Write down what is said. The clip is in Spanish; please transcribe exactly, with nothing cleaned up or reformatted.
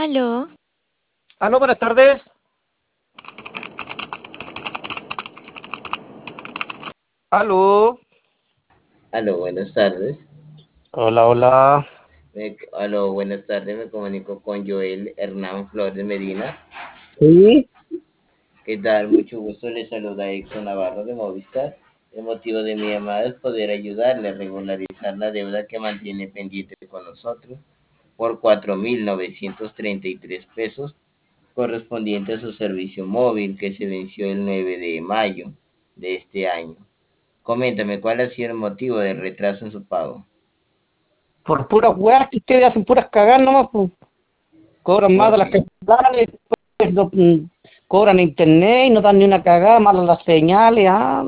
Aló, Aló, buenas tardes. Aló. Aló, buenas tardes. Hola, hola. Me- aló, buenas tardes. Me comunico con Joel Hernán Flores Medina. Sí. ¿Qué tal? Mucho gusto. Le saluda Exxon Navarro de Movistar. El motivo de mi llamada es poder ayudarle a regularizar la deuda que mantiene pendiente con nosotros por cuatro mil novecientos treinta y tres pesos correspondiente a su servicio móvil que se venció el nueve de mayo de este año. Coméntame, ¿cuál ha sido el motivo del retraso en su pago? Por puras weas que ustedes hacen puras cagar nomás, pues. Cobran más de ¿Por las que qué? dan, y después no, mm, cobran internet y no dan ni una cagada, más las señales, ah.